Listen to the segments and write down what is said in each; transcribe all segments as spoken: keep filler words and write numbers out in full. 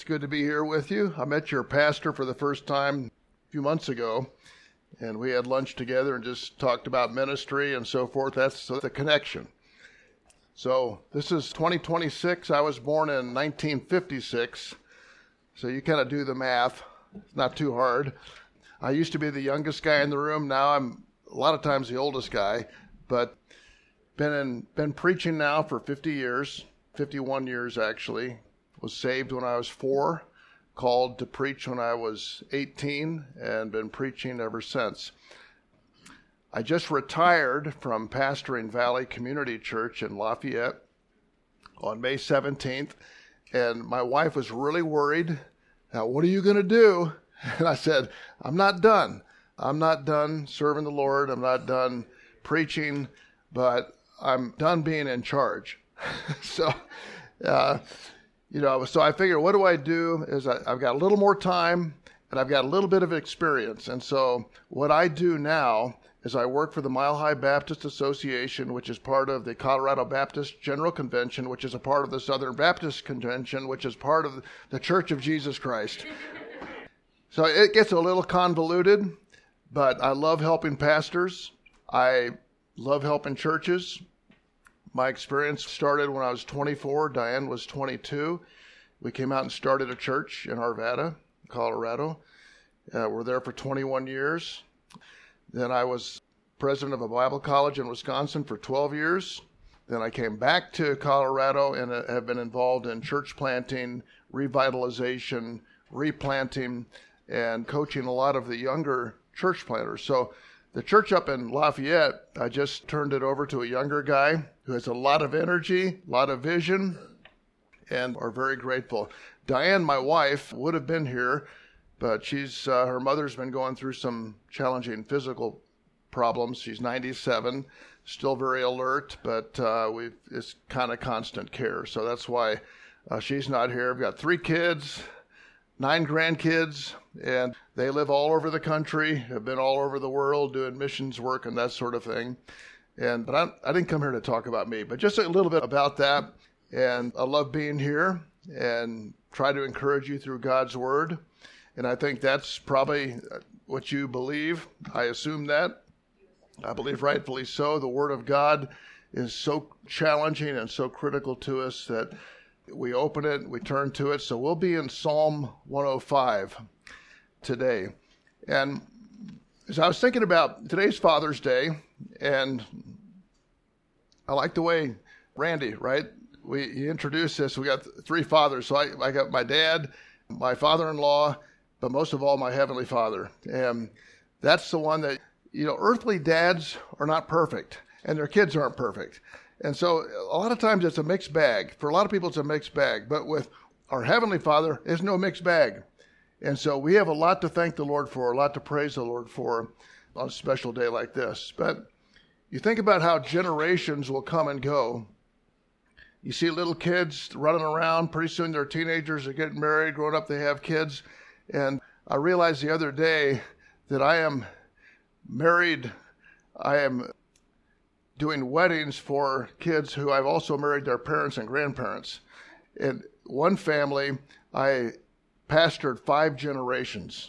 It's good to be here with you. I met your pastor for the first time a few months ago, and we had lunch together and just talked about ministry and so forth. That's the connection. So this is twenty twenty-six. I was born in nineteen fifty-six, so you kind of do the math. It's not too hard. I used to be the youngest guy in the room. Now I'm a lot of times the oldest guy, but been in, been preaching now for fifty years, fifty-one years actually. Was saved when I was four, called to preach when I was eighteen, and been preaching ever since. I just retired from pastoring Valley Community Church in Lafayette on May seventeenth, and my wife was really worried. Now, what are you going to do? And I said, I'm not done. I'm not done serving the Lord. I'm not done preaching, but I'm done being in charge. so, uh, You know, so I figure what do I do is I, I've got a little more time and I've got a little bit of experience. And so what I do now is I work for the Mile High Baptist Association, which is part of the Colorado Baptist General Convention, which is a part of the Southern Baptist Convention, which is part of the Church of Jesus Christ. So it gets a little convoluted, but I love helping pastors. I love helping churches. My experience started when I was twenty-four. Diane was twenty-two. We came out and started a church in Arvada, Colorado. Uh, we're there for twenty-one years. Then I was president of a Bible college in Wisconsin for twelve years. Then I came back to Colorado and uh, have been involved in church planting, revitalization, replanting, and coaching a lot of the younger church planters. So the church up in Lafayette, I just turned it over to a younger guy who has a lot of energy, a lot of vision, and are very grateful. Diane, my wife, would have been here, but she's uh, her mother's been going through some challenging physical problems. She's ninety-seven, still very alert, but uh, we've it's kind of constant care. So that's why uh, she's not here. I've got three kids, nine grandkids, and they live all over the country, have been all over the world doing missions work and that sort of thing. And but I, I didn't come here to talk about me, but just a little bit about that. And I love being here and try to encourage you through God's Word. And I think that's probably what you believe. I assume that. I believe rightfully so. The Word of God is so challenging and so critical to us that we open it, we turn to it. So we'll be in Psalm one oh five today. And as I was thinking about today's Father's Day, and I like the way Randy, right? We he introduced this. We got three fathers. So I, I got my dad, my father-in-law, but most of all, my Heavenly Father. And that's the one that, you know, earthly dads are not perfect, and their kids aren't perfect. And so a lot of times it's a mixed bag. For a lot of people, it's a mixed bag. But with our Heavenly Father, it's no mixed bag. And so we have a lot to thank the Lord for, a lot to praise the Lord for on a special day like this. But you think about how generations will come and go. You see little kids running around. Pretty soon they're teenagers, they're getting married, growing up, they have kids. And I realized the other day that I am married, I am doing weddings for kids who I've also married their parents and grandparents. In one family, I pastored five generations.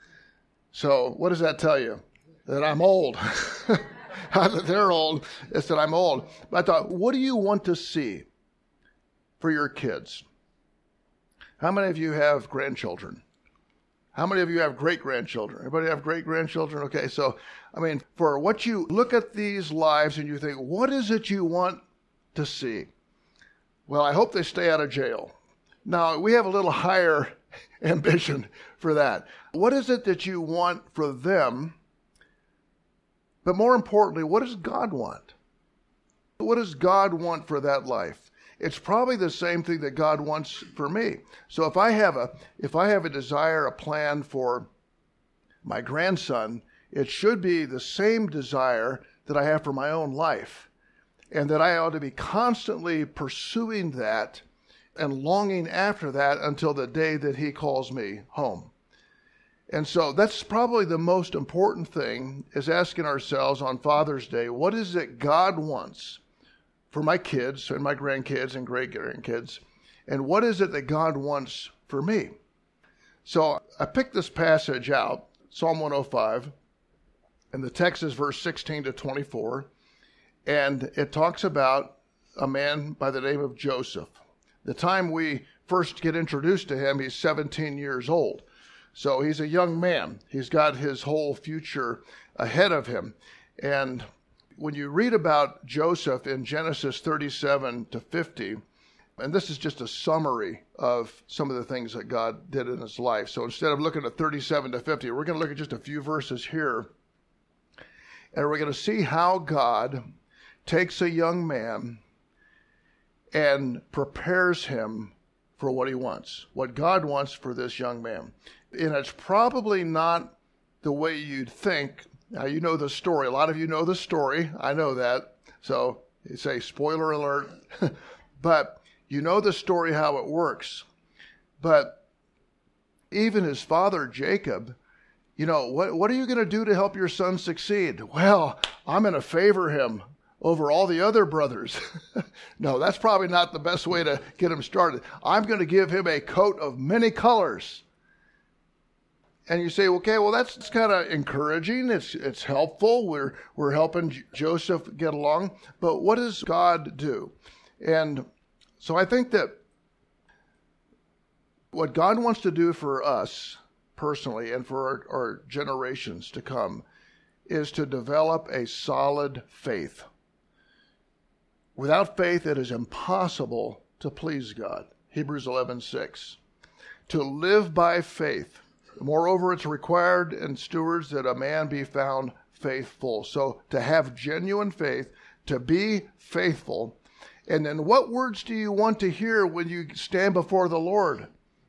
So what does that tell you? That I'm old. Not that they're old, it's that I'm old. But I thought, what do you want to see for your kids? How many of you have grandchildren? How many of you have great-grandchildren? Anybody have great-grandchildren? Okay, so, I mean, for what you look at these lives and you think, what is it you want to see? Well, I hope they stay out of jail. Now, we have a little higher ambition for that. What is it that you want for them? But more importantly, what does God want? What does God want for that life? It's probably the same thing that God wants for me. So if I have a if I have a desire, a plan for my grandson, it should be the same desire that I have for my own life. And that I ought to be constantly pursuing that and longing after that until the day that he calls me home. And so that's probably the most important thing, is asking ourselves on Father's Day, what is it God wants for my kids and my grandkids and great-grandkids? And what is it that God wants for for me. So I picked this passage out, Psalm one oh five, and the text is verse sixteen to twenty-four, and it talks about a man by the name of Joseph. The time we first get introduced to him, he's seventeen years old. So he's a young man. He's got his whole future ahead of him. And when you read about Joseph in Genesis thirty-seven to fifty, and this is just a summary of some of the things that God did in his life. So instead of looking at thirty-seven to fifty, we're going to look at just a few verses here. And we're going to see how God takes a young man and prepares him for what he wants, what God wants for this young man. And it's probably not the way you'd think. Now, you know the story. A lot of you know the story. I know that. So you say, spoiler alert. But you know the story, how it works. But even his father, Jacob, you know, what, what are you going to do to help your son succeed? Well, I'm going to favor him over all the other brothers. No, that's probably not the best way to get him started. I'm going to give him a coat of many colors. And you say, okay, well, that's, that's kind of encouraging. It's it's helpful. We're we're helping J- Joseph get along. But what does God do? And so I think that what God wants to do for us personally and for our, our generations to come is to develop a solid faith. Without faith, it is impossible to please God. Hebrews eleven six. To live by faith. Moreover, it's required in stewards that a man be found faithful. So to have genuine faith, to be faithful. And then what words do you want to hear when you stand before the Lord?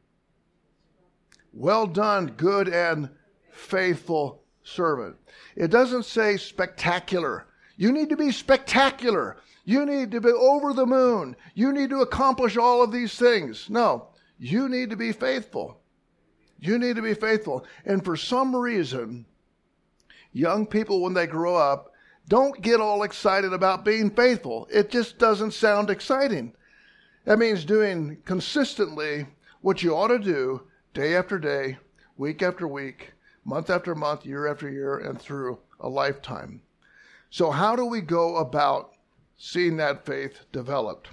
Well done, good and faithful servant. It doesn't say spectacular. You need to be spectacular. You need to be over the moon. You need to accomplish all of these things. No, you need to be faithful. You need to be faithful. And for some reason, young people, when they grow up, don't get all excited about being faithful. It just doesn't sound exciting. That means doing consistently what you ought to do day after day, week after week, month after month, year after year, and through a lifetime. So how do we go about seeing that faith developed?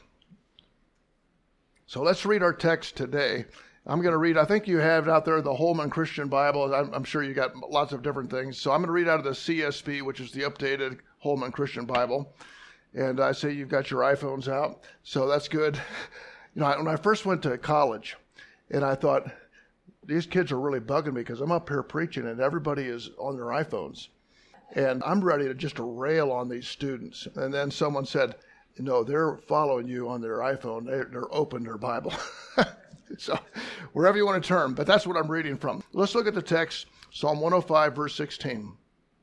So let's read our text today. I'm going to read, I think you have out there the Holman Christian Bible. I'm, I'm sure you got lots of different things. So I'm going to read out of the C S B, which is the updated Holman Christian Bible. And I say you've got your iPhones out. So that's good. You know, when I first went to college, and I thought, these kids are really bugging me because I'm up here preaching and everybody is on their iPhones. And I'm ready to just to rail on these students. And then someone said, no, they're following you on their iPhone. They're, they're open their Bible. So wherever you want to turn, but that's what I'm reading from. Let's look at the text, Psalm one oh five, verse sixteen.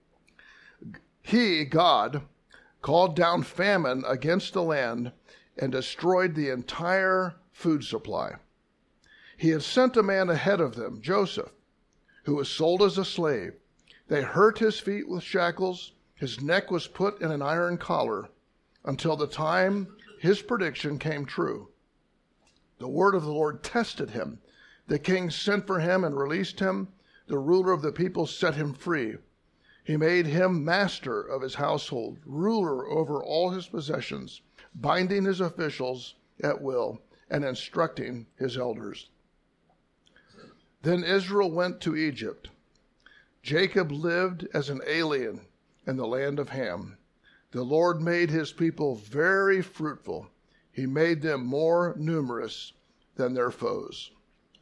He, God, called down famine against the land and destroyed the entire food supply. He had sent a man ahead of them, Joseph, who was sold as a slave. They hurt his feet with shackles. His neck was put in an iron collar until the time his prediction came true. The word of the Lord tested him. The king sent for him and released him. The ruler of the people set him free. He made him master of his household, ruler over all his possessions, binding his officials at will and instructing his elders. Then Israel went to Egypt. Jacob lived as an alien in the land of Ham. The Lord made his people very fruitful. He made them more numerous than their foes.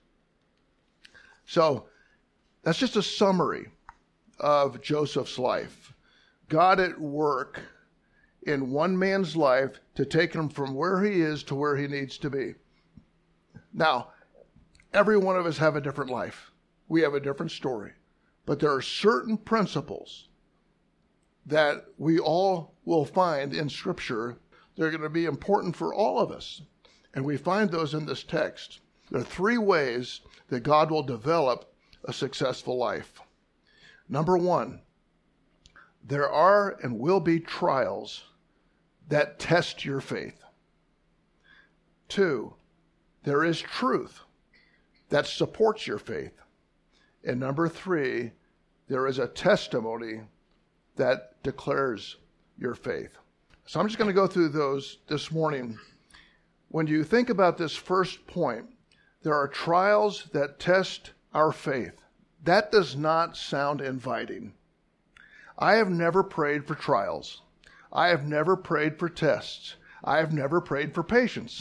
So that's just a summary of Joseph's life. God at work in one man's life to take him from where he is to where he needs to be. Now, every one of us have a different life. We have a different story. But there are certain principles that we all will find in Scripture. They're going to be important for all of us. And we find those in this text. There are three ways that God will develop a successful life. Number one, there are and will be trials that test your faith. Two, there is truth that supports your faith. And number three, there is a testimony that declares your faith. So I'm just going to go through those this morning. When you think about this first point, there are trials that test our faith. That does not sound inviting. I have never prayed for trials. I have never prayed for tests. I have never prayed for patience.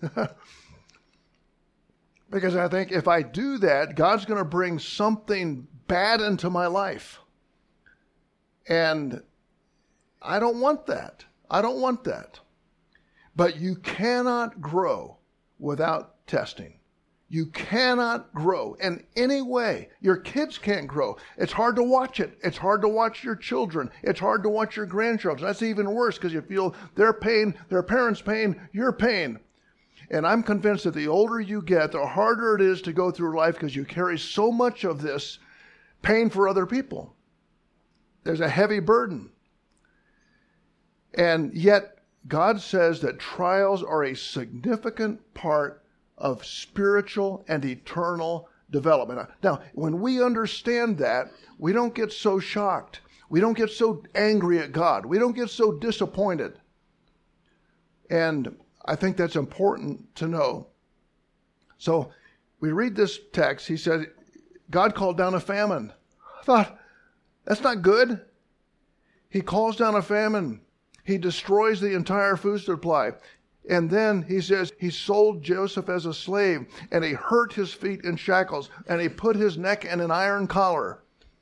Because I think if I do that, God's going to bring something bad into my life. And I don't want that. I don't want that. But you cannot grow without testing. You cannot grow in any way. Your kids can't grow. It's hard to watch it. It's hard to watch your children. It's hard to watch your grandchildren. That's even worse because you feel their pain, their parents' pain, your pain. And I'm convinced that the older you get, the harder it is to go through life because you carry so much of this pain for other people. There's a heavy burden. And yet, God says that trials are a significant part of spiritual and eternal development. Now, when we understand that, we don't get so shocked. We don't get so angry at God. We don't get so disappointed. And I think that's important to know. So we read this text. He said, God called down a famine. I thought, that's not good. He calls down a famine. He destroys the entire food supply. And then he says he sold Joseph as a slave, and he hurt his feet in shackles, and he put his neck in an iron collar.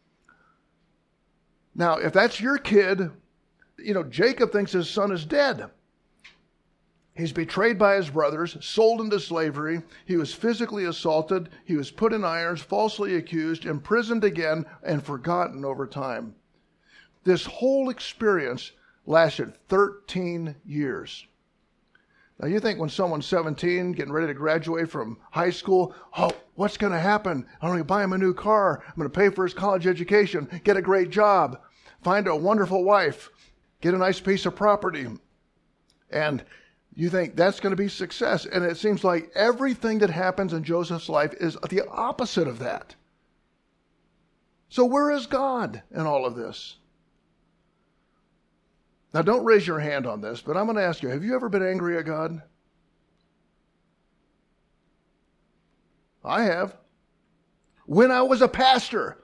Now, if that's your kid, you know, Jacob thinks his son is dead. He's betrayed by his brothers, sold into slavery. He was physically assaulted. He was put in irons, falsely accused, imprisoned again, and forgotten over time. This whole experience lasted thirteen years. Now you think when someone's seventeen, getting ready to graduate from high school, oh, what's going to happen? I'm going to buy him a new car. I'm going to pay for his college education, get a great job, find a wonderful wife, get a nice piece of property. And you think that's going to be success. And it seems like everything that happens in Joseph's life is the opposite of that. So where is God in all of this? Now, don't raise your hand on this, but I'm going to ask you, have you ever been angry at God? I have. When I was a pastor.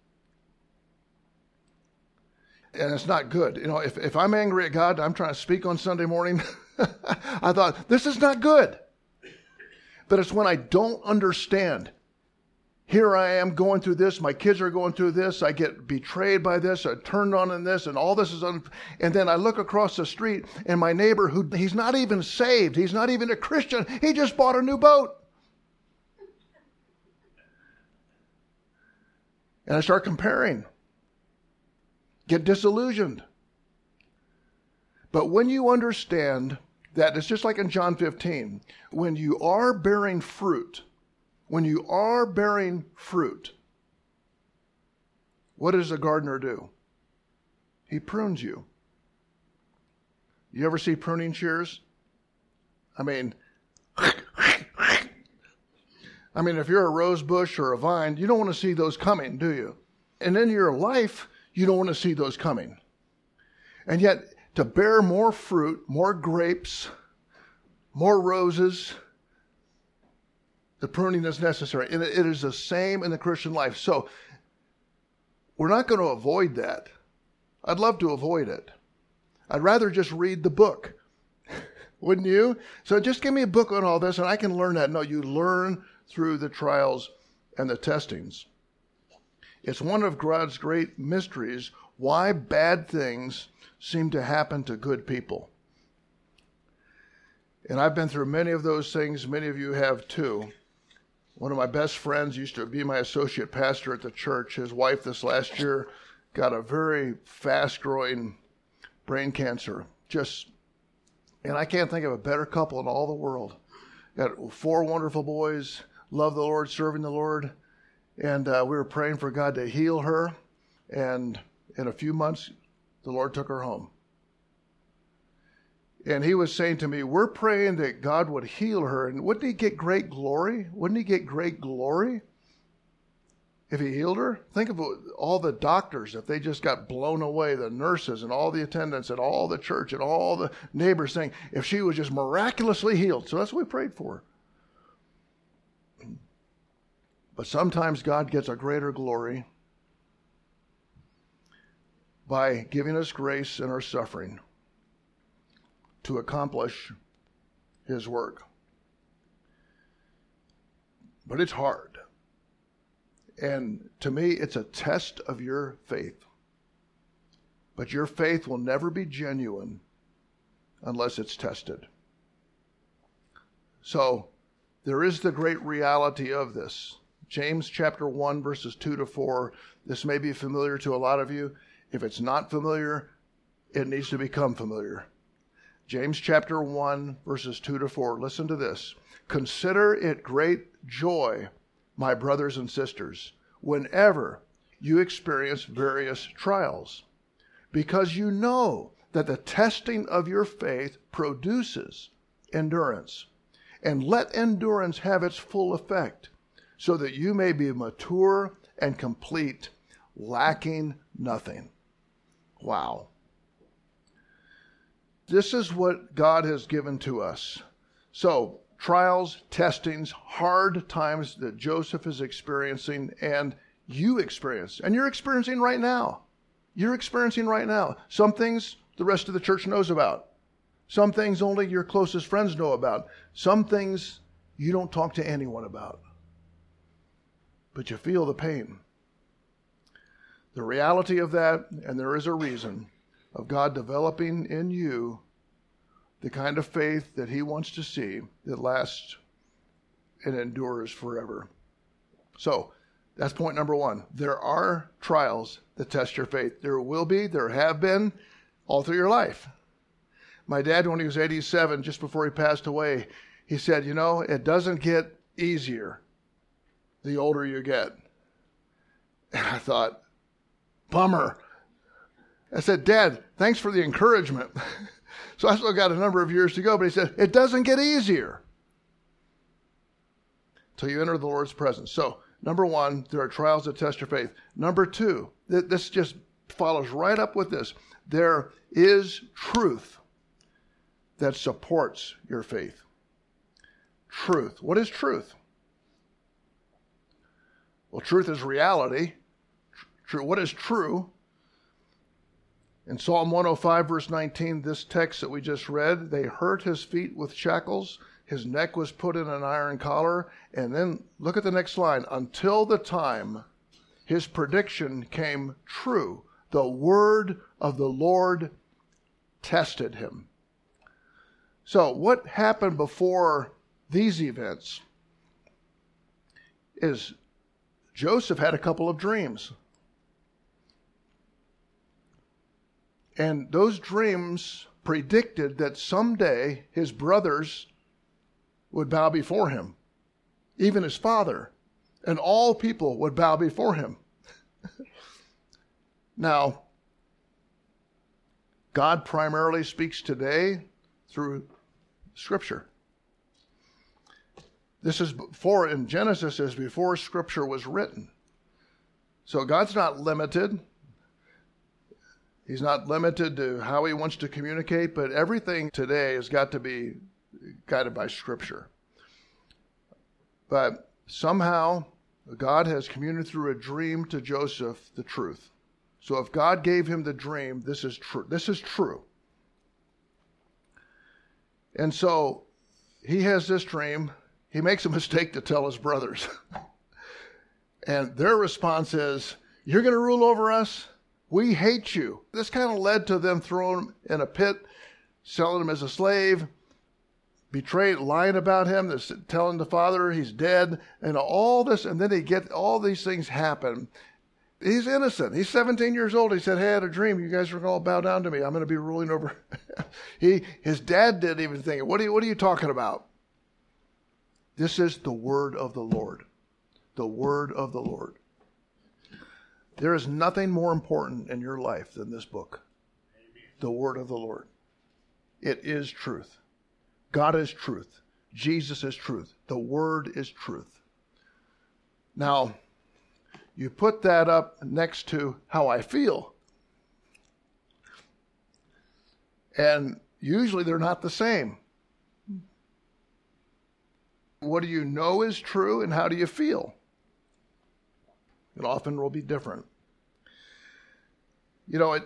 And it's not good. You know, if, if I'm angry at God, I'm trying to speak on Sunday morning. I thought, this is not good. But it's when I don't understand. Here I am going through this. My kids are going through this. I get betrayed by this. I turned on in this, and all this is un- and then I look across the street, and my neighbor, who he's not even saved, he's not even a Christian, he just bought a new boat. And I start comparing. Get disillusioned. But when you understand that, it's just like in John fifteen, when you are bearing fruit, When you are bearing fruit, what does a gardener do? He prunes you. You ever see pruning shears? I mean, I mean, if you're a rose bush or a vine, you don't want to see those coming, do you? And in your life, you don't want to see those coming. And yet, to bear more fruit, more grapes, more roses, the pruning is necessary. And it is the same in the Christian life. So we're not going to avoid that. I'd love to avoid it. I'd rather just read the book. Wouldn't you? So just give me a book on all this and I can learn that. No, you learn through the trials and the testings. It's one of God's great mysteries why bad things seem to happen to good people. And I've been through many of those things. Many of you have too. One of my best friends used to be my associate pastor at the church. His wife this last year got a very fast-growing brain cancer. Just, and I can't think of a better couple in all the world. Got four wonderful boys, love the Lord, serving the Lord. And uh, we were praying for God to heal her. And in a few months, the Lord took her home. And he was saying to me, we're praying that God would heal her. And wouldn't he get great glory? Wouldn't he get great glory if he healed her? Think of all the doctors, if they just got blown away, the nurses and all the attendants and all the church and all the neighbors saying, if she was just miraculously healed. So that's what we prayed for. But sometimes God gets a greater glory by giving us grace in our suffering to accomplish his work. But it's hard. And to me, it's a test of your faith. But your faith will never be genuine unless it's tested. So there is the great reality of this. James chapter one, verses two to four. This may be familiar to a lot of you. If it's not familiar, it needs to become familiar. James chapter one, verses two to four. Listen to this. Consider it great joy, my brothers and sisters, whenever you experience various trials, because you know that the testing of your faith produces endurance. And let endurance have its full effect, so that you may be mature and complete, lacking nothing. Wow. This is what God has given to us. So, trials, testings, hard times that Joseph is experiencing and you experience. And you're experiencing right now. You're experiencing right now. Some things the rest of the church knows about. Some things only your closest friends know about. Some things you don't talk to anyone about. But you feel the pain. The reality of that, and there is a reason, of God developing in you the kind of faith that he wants to see that lasts and endures forever. So, that's point number one. There are trials that test your faith. There will be, there have been, all through your life. My dad, when he was eighty-seven, just before he passed away, he said, you know, it doesn't get easier the older you get. And I thought, bummer. I said, Dad, thanks for the encouragement. So I still got a number of years to go, but he said, it doesn't get easier till you enter the Lord's presence. So, number one, there are trials that test your faith. Number two, th- this just follows right up with this. There is truth that supports your faith. Truth. What is truth? Well, truth is reality. True. What is true? In Psalm one oh five, verse nineteen, this text that we just read, they hurt his feet with shackles, his neck was put in an iron collar, and then look at the next line, until the time his prediction came true, the word of the Lord tested him. So what happened before these events is Joseph had a couple of dreams. And those dreams predicted that someday his brothers would bow before him, even his father, and all people would bow before him. Now, God primarily speaks today through Scripture. This is before, in Genesis, is before Scripture was written. So God's not limited. He's not limited to how he wants to communicate, but everything today has got to be guided by Scripture. But somehow, God has communicated through a dream to Joseph the truth. So if God gave him the dream, this is true. This is true. And so he has this dream. He makes a mistake to tell his brothers. And their response is, you're going to rule over us? We hate you. This kind of led to them throwing him in a pit, selling him as a slave, betrayed, lying about him, telling the father he's dead, and all this. And then he get all these things happen. He's innocent. He's seventeen years old. He said, hey, I had a dream. You guys are going to all bow down to me. I'm going to be ruling over. he, his dad didn't even think, what are you, what are you talking about? This is the word of the Lord. The word of the Lord. There is nothing more important in your life than this book. Amen. The word of the Lord. It is truth. God is truth. Jesus is truth. The Word is truth. Now, you put that up next to how I feel. And usually they're not the same. What do you know is true and how do you feel? It often will be different. You know, it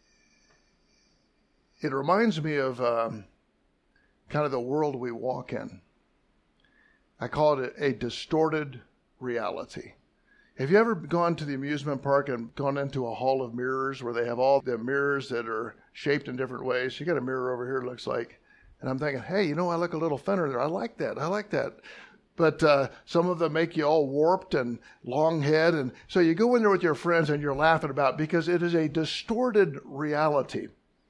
it reminds me of um, kind of the world we walk in. I call it a, a distorted reality. Have you ever gone to the amusement park and gone into a hall of mirrors where they have all the mirrors that are shaped in different ways? You got a mirror over here, it looks like. And I'm thinking, hey, you know, I look a little thinner there. I like that. I like that. But uh, some of them make you all warped and long head. And so you go in there with your friends and you're laughing about it because it is a distorted reality.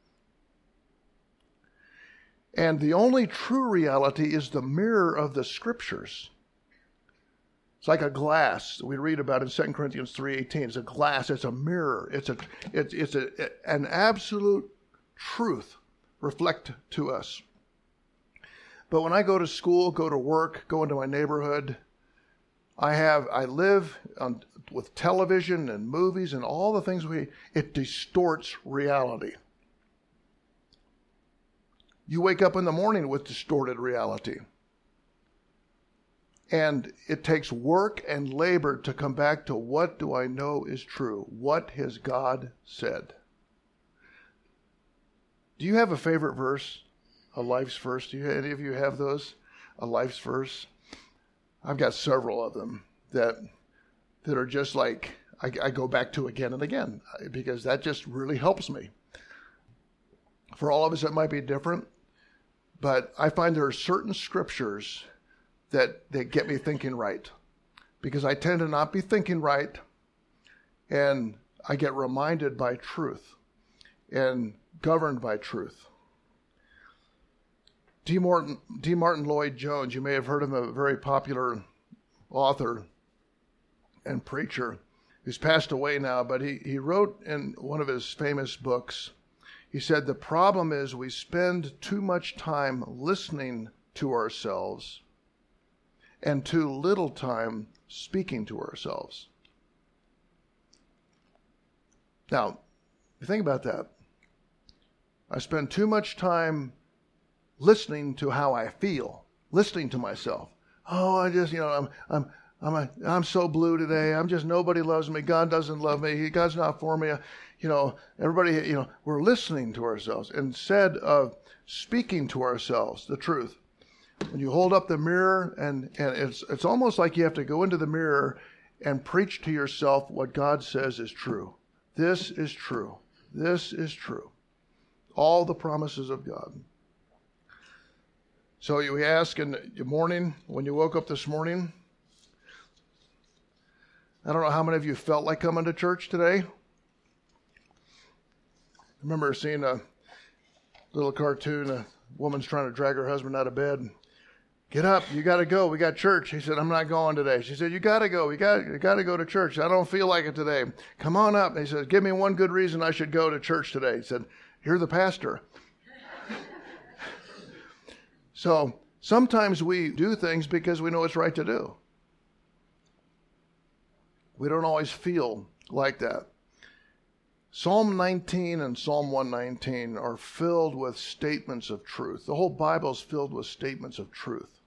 And the only true reality is the mirror of the Scriptures. It's like a glass we read about in Second Corinthians three eighteen. It's a glass. It's a mirror. It's a it's it's a an absolute truth reflect to us. But when I go to school, go to work, go into my neighborhood, I have I live on, with television and movies and all the things we it distorts reality. You wake up in the morning with distorted reality. And it takes work and labor to come back to what do I know is true? What has God said? Do you have a favorite verse? A life's verse? Do you, any of you have those? A life's verse? I've got several of them that that are just like I, I go back to again and again because that just really helps me. For all of us, it might be different, but I find there are certain scriptures that, that get me thinking right because I tend to not be thinking right and I get reminded by truth and governed by truth. D. Martin, D. Martin Lloyd-Jones, you may have heard him, a very popular author and preacher who's passed away now, but he, he wrote in one of his famous books, he said, the problem is we spend too much time listening to ourselves and too little time speaking to ourselves. Now, you think about that. I spend too much time listening to how I feel, listening to myself. Oh, I just, you know, I'm, I'm, I'm, a, I'm so blue today. I'm just, nobody loves me. God doesn't love me. God's not for me. You know, everybody, you know, we're listening to ourselves instead of speaking to ourselves the truth. When you hold up the mirror and, and it's, it's almost like you have to go into the mirror and preach to yourself what God says is true. This is true. This is true. All the promises of God. So you ask in the morning, when you woke up this morning, I don't know how many of you felt like coming to church today. I remember seeing a little cartoon, a woman's trying to drag her husband out of bed. Get up, you got to go, we got church. He said, I'm not going today. She said, you got to go, you got you got to go to church. I don't feel like it today. Come on up. And he said, give me one good reason I should go to church today. He said, you're the pastor. So sometimes we do things because we know it's right to do. We don't always feel like that. Psalm nineteen and Psalm one nineteen are filled with statements of truth. The whole Bible is filled with statements of truth.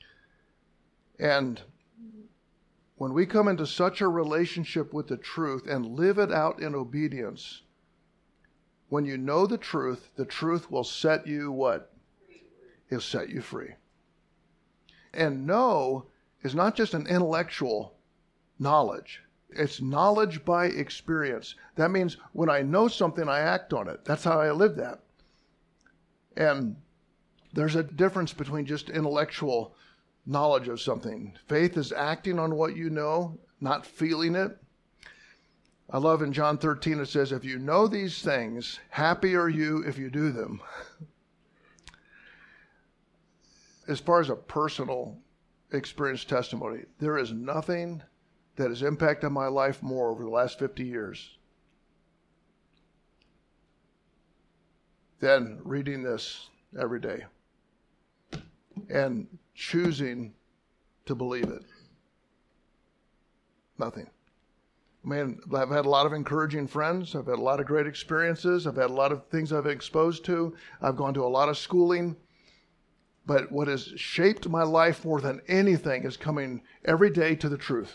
And when we come into such a relationship with the truth and live it out in obedience, when you know the truth, the truth will set you what? It'll set you free. And know is not just an intellectual knowledge. It's knowledge by experience. That means when I know something, I act on it. That's how I live that. And there's a difference between just intellectual knowledge of something. Faith is acting on what you know, not feeling it. I love in John thirteen, it says, if you know these things, happy are you if you do them. As far as a personal experience testimony, there is nothing that has impacted my life more over the last fifty years than reading this every day and choosing to believe it. Nothing. I mean, I've had a lot of encouraging friends. I've had a lot of great experiences. I've had a lot of things I've been exposed to. I've gone to a lot of schooling. But what has shaped my life more than anything is coming every day to the truth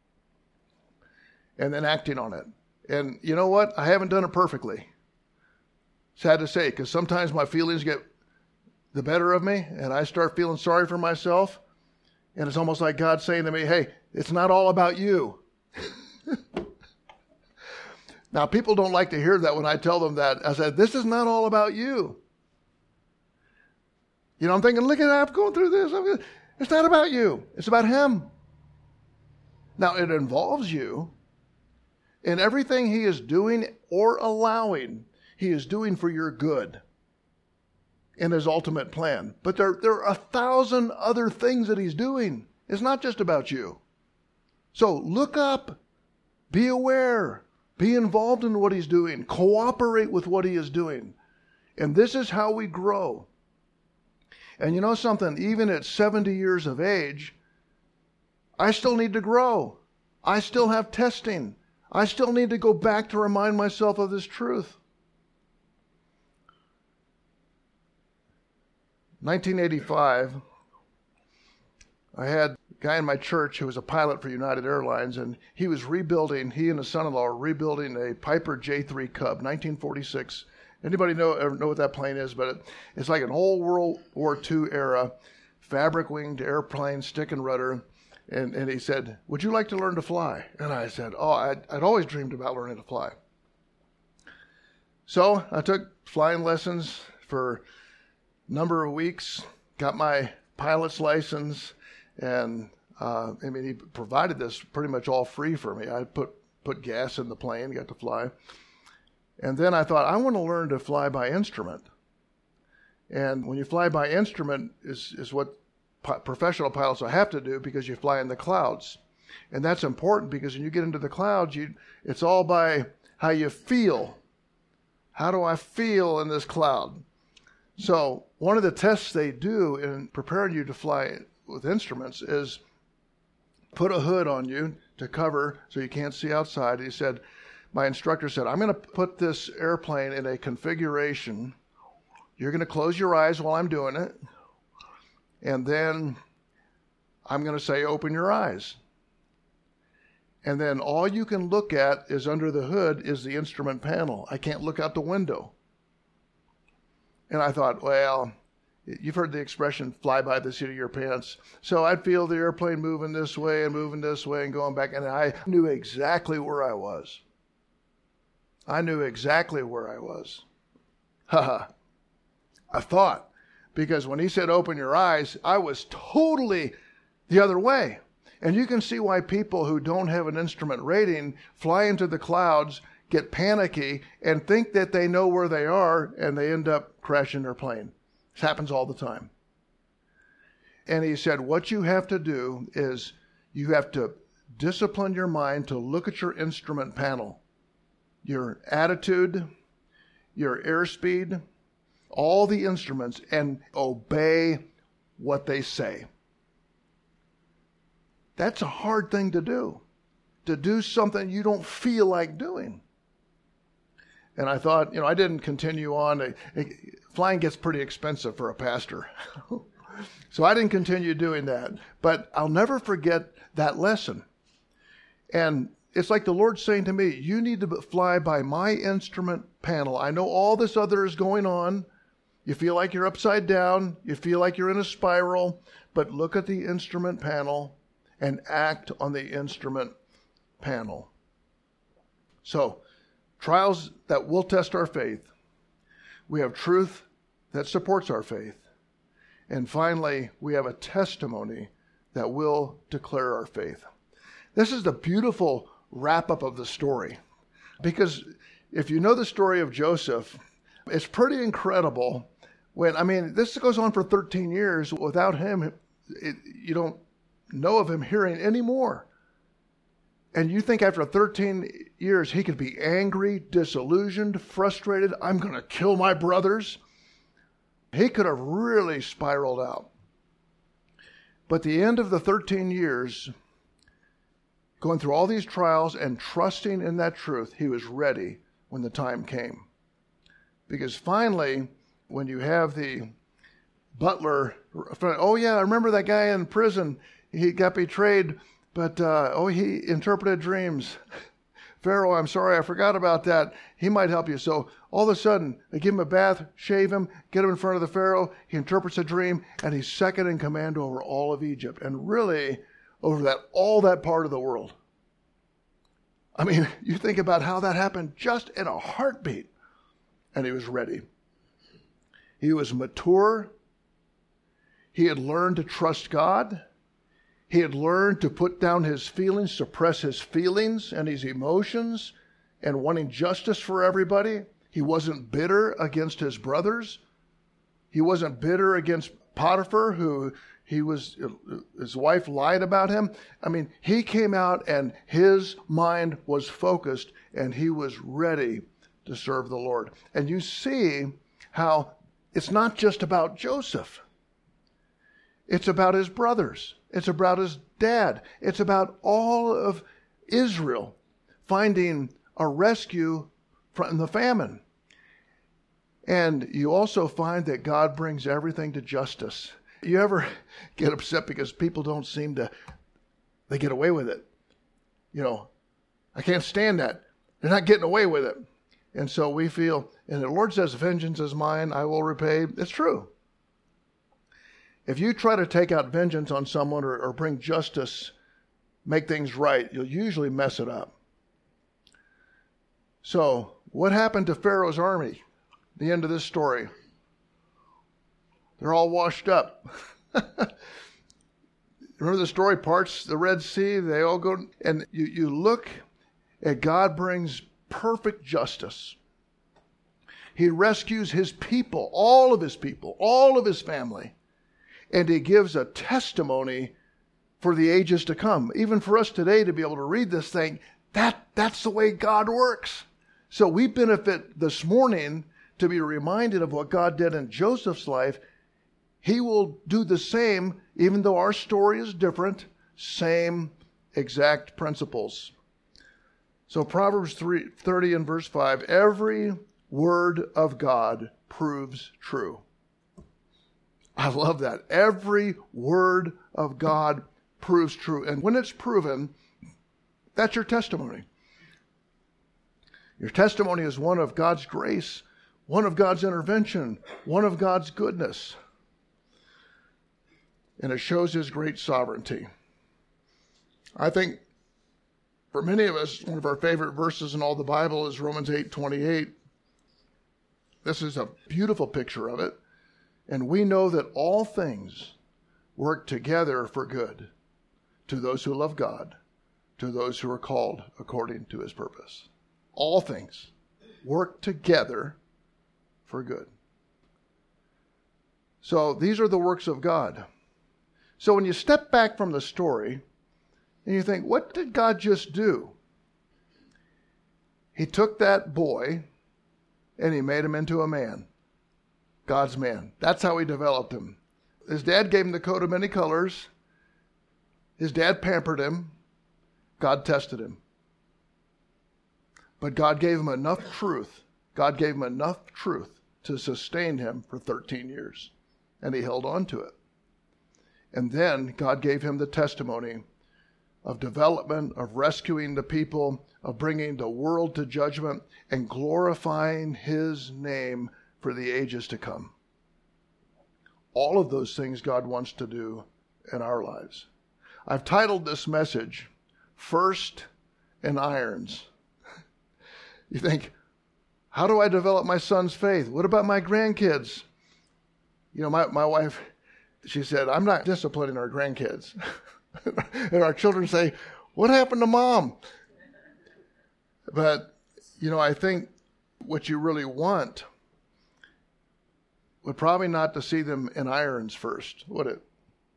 and then acting on it. And you know what? I haven't done it perfectly. Sad to say, because sometimes my feelings get the better of me and I start feeling sorry for myself. And it's almost like God saying to me, hey, it's not all about you. Now, people don't like to hear that when I tell them that. I said, this is not all about you. You know, I'm thinking, look at that, I'm going through this. I'm, it's not about you. It's about him. Now, it involves you in everything he is doing or allowing. He is doing for your good in his ultimate plan. But there, there are a thousand other things that he's doing. It's not just about you. So look up, be aware, be involved in what he's doing, cooperate with what he is doing. And this is how we grow. And you know something, even at seventy years of age, I still need to grow. I still have testing. I still need to go back to remind myself of this truth. nineteen eighty-five, I had a guy in my church who was a pilot for United Airlines, and he was rebuilding, he and his son-in-law were rebuilding a Piper J three Cub, nineteen forty-six. Anybody know know what that plane is? But it, it's like an old World War Two era fabric-winged airplane, stick and rudder. And, and he said, would you like to learn to fly? And I said, oh, I'd, I'd always dreamed about learning to fly. So I took flying lessons for a number of weeks, got my pilot's license, and uh, I mean, he provided this pretty much all free for me. I put, put gas in the plane, got to fly. And then I thought, I want to learn to fly by instrument. And when you fly by instrument is, is what p- professional pilots will have to do, because you fly in the clouds. And that's important because when you get into the clouds, you it's all by how you feel. How do I feel in this cloud? So one of the tests they do in preparing you to fly with instruments is put a hood on you to cover so you can't see outside. He said, my instructor said, I'm going to put this airplane in a configuration. You're going to close your eyes while I'm doing it. And then I'm going to say, open your eyes. And then all you can look at is under the hood is the instrument panel. I can't look out the window. And I thought, well, you've heard the expression, fly by the seat of your pants. So I'd feel the airplane moving this way and moving this way and going back. And I knew exactly where I was. I knew exactly where I was. Haha. I thought, because when he said open your eyes, I was totally the other way. And you can see why people who don't have an instrument rating fly into the clouds, get panicky, and think that they know where they are, and they end up crashing their plane. This happens all the time. And he said, what you have to do is you have to discipline your mind to look at your instrument panel, your attitude, your airspeed, all the instruments, and obey what they say. That's a hard thing to do, to do something you don't feel like doing. And I thought, you know, I didn't continue on. It, it, flying gets pretty expensive for a pastor. So I didn't continue doing that. But I'll never forget that lesson. And it's like the Lord saying to me, you need to fly by my instrument panel. I know all this other is going on. You feel like you're upside down. You feel like you're in a spiral. But look at the instrument panel and act on the instrument panel. So, trials that will test our faith. We have truth that supports our faith. And finally, we have a testimony that will declare our faith. This is the beautiful wrap-up of the story. Because if you know the story of Joseph, it's pretty incredible. When I mean, this goes on for thirteen years. Without him, it, you don't know of him hearing anymore. And you think after thirteen years, he could be angry, disillusioned, frustrated. I'm going to kill my brothers. He could have really spiraled out. But the end of the thirteen years, going through all these trials and trusting in that truth, he was ready when the time came. Because finally, when you have the butler, oh yeah, I remember that guy in prison, he got betrayed, but uh, oh, he interpreted dreams. Pharaoh, I'm sorry, I forgot about that. He might help you. So all of a sudden, they give him a bath, shave him, get him in front of the Pharaoh. He interprets a dream, and he's second in command over all of Egypt, and really over that all that part of the world. I mean, you think about how that happened just in a heartbeat, and he was ready. He was mature. He had learned to trust God. He had learned to put down his feelings, suppress his feelings and his emotions, and wanting justice for everybody. He wasn't bitter against his brothers. He wasn't bitter against Potiphar, who he was, his wife lied about him. I mean, he came out and his mind was focused and he was ready to serve the Lord. And you see how it's not just about Joseph. It's about his brothers. It's about his dad. It's about all of Israel finding a rescue from the famine. And you also find that God brings everything to justice. You ever get upset because people don't seem to, they get away with it? You know, I can't stand that. They're not getting away with it. And so we feel, and the Lord says, vengeance is mine, I will repay. It's true. If you try to take out vengeance on someone or, or bring justice, make things right, you'll usually mess it up. So, what happened to Pharaoh's army? The end of this story. They're all washed up. Remember the story, parts the Red Sea, they all go, and you, you look at God brings perfect justice. He rescues his people, all of his people, all of his family. And he gives a testimony for the ages to come. Even for us today to be able to read this thing, that, that's the way God works. So we benefit this morning to be reminded of what God did in Joseph's life. He will do the same, even though our story is different, same exact principles. So Proverbs three, thirty and verse five, every word of God proves true. I love that. Every word of God proves true. And when it's proven, that's your testimony. Your testimony is one of God's grace, one of God's intervention, one of God's goodness. And it shows his great sovereignty. I think for many of us, one of our favorite verses in all the Bible is Romans eight twenty-eight. This is a beautiful picture of it. And we know that all things work together for good to those who love God, to those who are called according to his purpose. All things work together for good. So these are the works of God. So when you step back from the story and you think, what did God just do? He took that boy and he made him into a man. God's man. That's how he developed him. His dad gave him the coat of many colors. His dad pampered him. God tested him. But God gave him enough truth. God gave him enough truth to sustain him for thirteen years. And he held on to it. And then God gave him the testimony of development, of rescuing the people, of bringing the world to judgment, and glorifying his name for the ages to come. All of those things God wants to do in our lives. I've titled this message, First in Irons. You think, how do I develop my son's faith? What about my grandkids? You know, my, my wife, she said, I'm not disciplining our grandkids. And our children say, what happened to mom? But, you know, I think what you really want would probably not to see them in irons first, would it?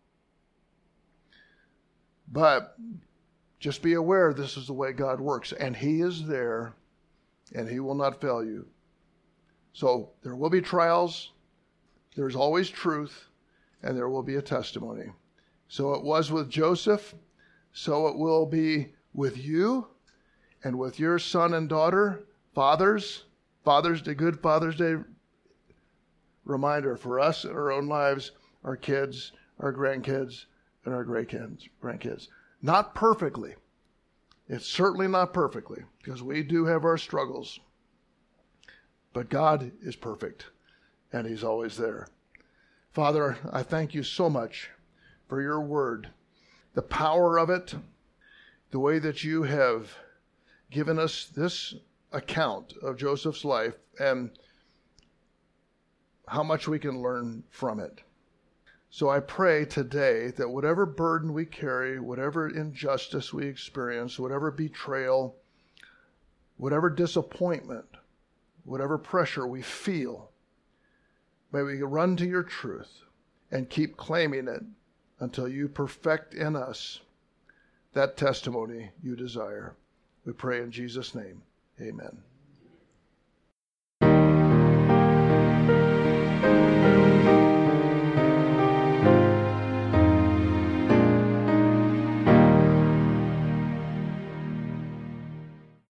But just be aware this is the way God works. And he is there, and he will not fail you. So there will be trials. There's always truth, and there will be a testimony. So it was with Joseph, so it will be with you and with your son and daughter. Fathers, Father's Day, good Father's Day reminder for us in our own lives, our kids, our grandkids, and our great-kids, grandkids. Not perfectly. It's certainly not perfectly, because we do have our struggles. But God is perfect, and He's always there. Father, I thank you so much for your word, the power of it, the way that you have given us this account of Joseph's life, and how much we can learn from it. So I pray today that whatever burden we carry, whatever injustice we experience, whatever betrayal, whatever disappointment, whatever pressure we feel, may we run to your truth and keep claiming it until you perfect in us that testimony you desire. We pray in Jesus' name. Amen.